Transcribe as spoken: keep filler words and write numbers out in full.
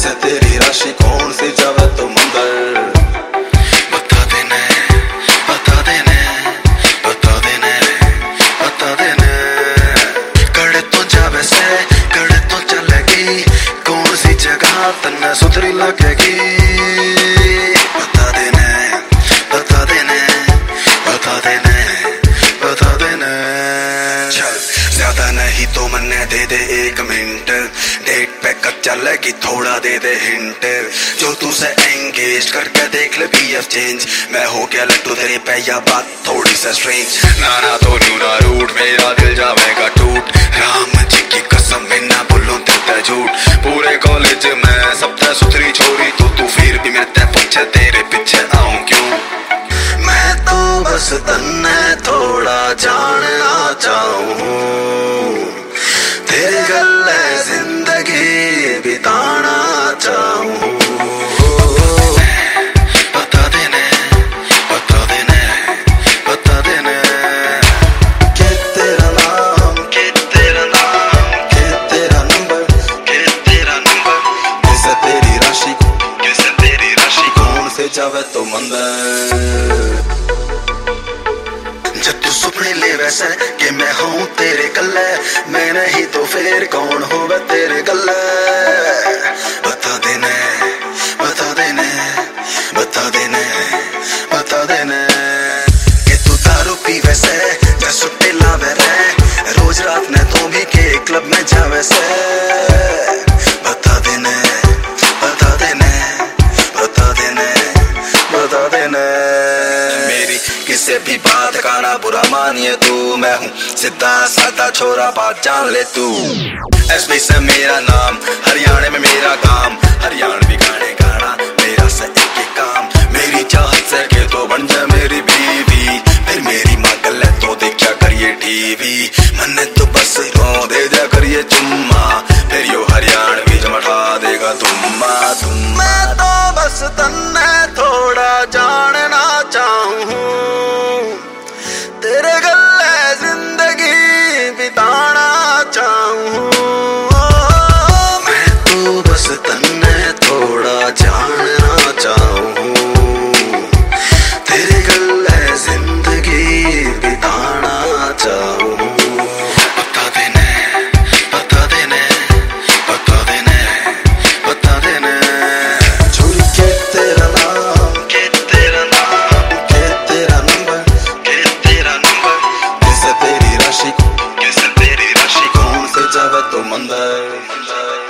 किसे तेरी राशि कौन सी जावे तो मंदिर। बता देने बता देने बता देने बता देने कड़े तो जावे से कड़े तो चलेगी कौन सी जगह तन्ने सुथरी लगेगी। बता देने बता देने बता देने बता देने चल ज्यादा नहीं तो मन्ने दे दे एक मिनट डेट पे कब चलेगी थोड़ा दे दे हिंट जो तुझसे एंगेज करके देख ले पीएफ चेंज मैं हो गया लट्टू तेरे पे या बात थोड़ी सा स्ट्रेंज ना ना तो न्यू ना रूट मेरा दिल जावेगा टूट राम जी की कसम मैं ना बोलूं तेरे झूठ पूरे कॉलेज में सबसे सुथरी छोरी तो तू फिर भी मैं ते पीछे तेरे पीछे आऊं क्यों। मैं तो बस तन्ने थोड़ा जानना चाहूं तेरे गले जिंदगी बिताना चाहूं। बता देने बता देने बता देने के तेरा नाम के तेरा नाम के तेरा नंबर के तेरा नंबर किसे तेरी राशि किसे तेरी राशि कौन से जावे तो मंदिर। जब तू सुपने ले वैसे कि मैं हूँ तेरे गले मैं नहीं तो फिर कौन होगा तेरे गले। बता देने बता देने बता देने बता देने कि तू दारू पी वैसे मैं सुट्टे लावे रे रोज रात ने तो भी के क्लब में जावे से। बता देने बता देने बता देने बता देने मेरी किसे भी बात का ना बुरा मानिए तू मैं हूँ सीधा साधा छोरा बात जान ले तू। एसपी से मेरा नाम हरियाणा में मेरा काम हरियाणवी गाने गाना मेरा से एक ही काम मेरी चाहत से के तो बन जा मेरी बीवी फिर मेरी माँ गले तो देखा करिए टीवी मन्ने तो बस रो दे जा करिए चुम्मा फिर यो हरियाणवी जमठा देगा तुम्मा तुम्मा। मैं तो बस तन्ने थोड़ा जानना चाहूं तेरे गले जिंदगी बिताना चाहूं। मैं तो बस तन्ने थोड़ा जानना चाहूं तेरे गले जिंदगी बिताना चाहूं। बता देने बता देने बता देने बता देने छोरी के तेरा नाम के तेरा नाम के तेरा नंबर के तेरा नंबर किसे तेरी राशि किसे तेरी राशि कौन से जावे तो मंदिर।